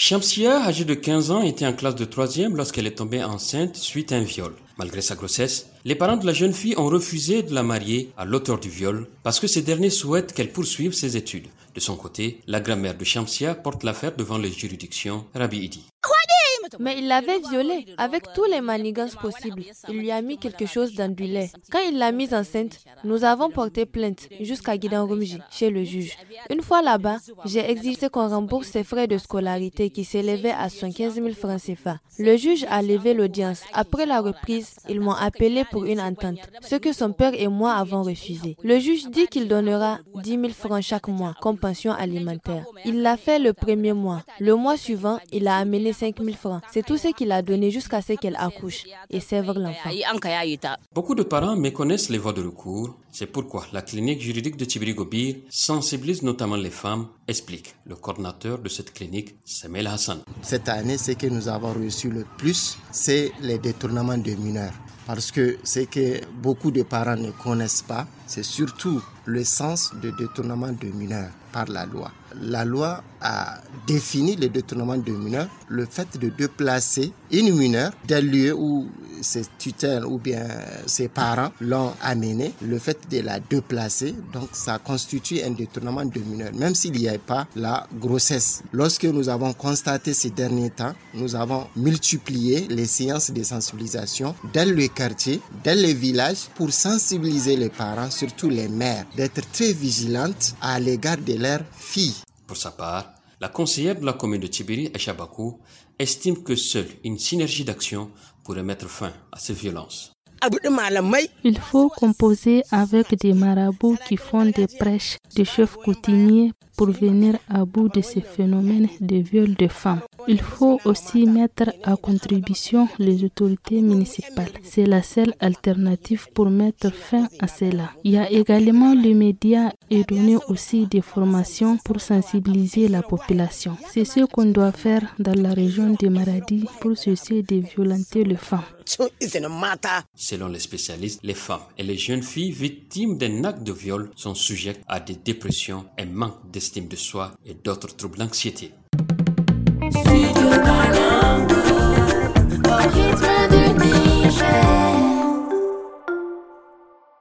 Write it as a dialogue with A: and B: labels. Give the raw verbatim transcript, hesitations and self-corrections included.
A: Shamsia, âgée de quinze ans, était en classe de troisième lorsqu'elle est tombée enceinte suite à un viol. Malgré sa grossesse, les parents de la jeune fille ont refusé de la marier à l'auteur du viol parce que ces derniers souhaitent qu'elle poursuive ses études. De son côté, la grand-mère de Shamsia porte l'affaire devant les juridictions Rabi Idi.
B: Mais il l'avait violée avec tous les manigances possibles. Il lui a mis quelque chose dans du lait. Quand il l'a mise enceinte, nous avons porté plainte jusqu'à Gidan-Rumji, chez le juge. Une fois là-bas, j'ai exigé qu'on rembourse ses frais de scolarité qui s'élevaient à soixante-quinze mille francs C F A. Le juge a levé l'audience. Après la reprise, ils m'ont appelé pour une entente, ce que son père et moi avons refusé. Le juge dit qu'il donnera dix mille francs chaque mois comme pension alimentaire. Il l'a fait le premier mois. Le mois suivant, il a amené cinq mille francs. C'est tout ce qu'il a donné jusqu'à ce qu'elle accouche et sèvre l'enfant.
A: Beaucoup de parents méconnaissent les voies de recours. C'est pourquoi la clinique juridique de Tibiri-Gobir sensibilise notamment les femmes, explique le coordinateur de cette clinique, Semel Hassan.
C: Cette année, ce que nous avons reçu le plus, c'est les détournements de mineurs. Parce que ce que beaucoup de parents ne connaissent pas, c'est surtout le sens de détournement de mineurs par la loi. La loi a défini le détournement de mineurs, le fait de déplacer une mineure d'un lieu où ses tutelles ou bien ses parents l'ont amenée, le fait de la déplacer, donc ça constitue un détournement de mineurs, même s'il n'y a pas la grossesse. Lorsque nous avons constaté ces derniers temps, nous avons multiplié les séances de sensibilisation dans le quartier, dans les villages, pour sensibiliser les parents, surtout les mères, d'être très vigilantes à l'égard de leurs filles.
A: Pour sa part, la conseillère de la commune de Tibiri, Aïcha Bakou, estime que seule une synergie d'action pourrait mettre fin à ces violences.
D: Il faut composer avec des marabouts qui font des prêches, des chefs coutumiers pour venir à bout de ces phénomènes de viol de femmes. Il faut aussi mettre à contribution les autorités municipales. C'est la seule alternative pour mettre fin à cela. Il y a également les médias et donner aussi des formations pour sensibiliser la population. C'est ce qu'on doit faire dans la région de Maradi pour cesser de violenter les femmes.
A: Selon les spécialistes, les femmes et les jeunes filles victimes d'un acte de viol sont sujettes à des dépressions, un manque d'estime de soi et d'autres troubles d'anxiété. Studio Kalangu, au rythme de Niger.